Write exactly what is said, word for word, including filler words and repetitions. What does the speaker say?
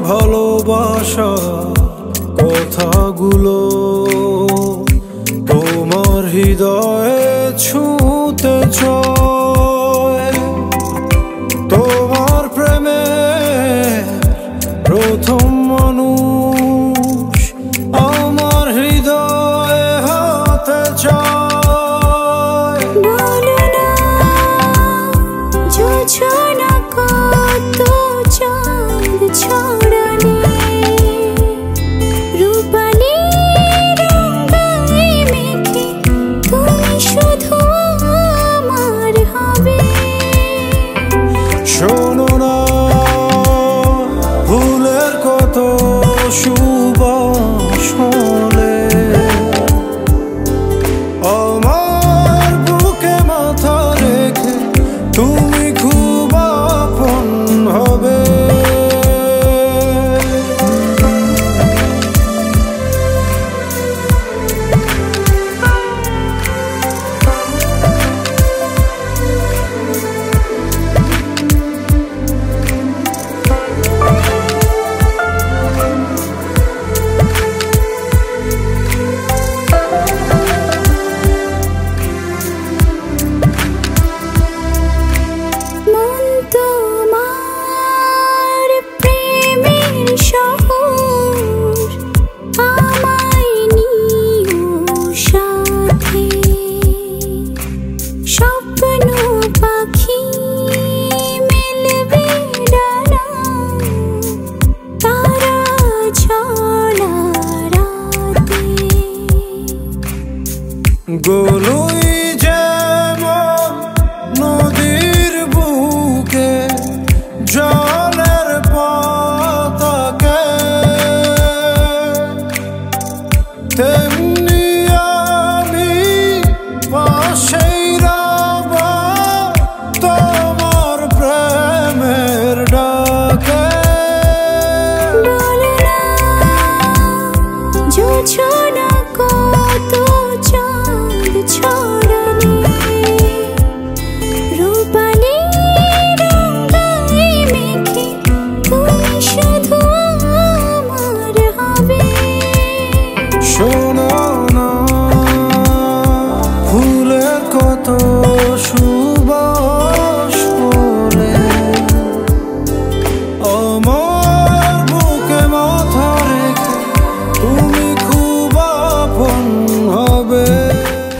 ভালোবাসা কথাগুলো তোমার হৃদয়ে ছুঁতে চায়। তোমার প্রেমে প্রথম মানুষ আমার হৃদয়ে হতে চায়। বলো না যোছনা কত চাঁদ ছড়ানি, রূপালি রঙে মেখে তুমি শুধু আমার হবে। শোনো না ফুলের কত সুবাস হলে আমার বুকে মাথা রেখে তুমি খুব আপন হবে। মন তোমার প্রেমের শহর, আমায় নিও সাথে। স্বপ্ন পাখি মেলবে ডানা, তারা ছড়া রাতে। গোলুই যেমন নদীর বুকে জলের পতাকা, তেমনি আমি পাশেই রব তোমার প্রেমের ডাকে। বলো না যোছনা কত চাঁদ ছড়ানি, রূপালি রঙে মেখে তুমি শুধু আমার হবে। শোনো না ফুলের কত সু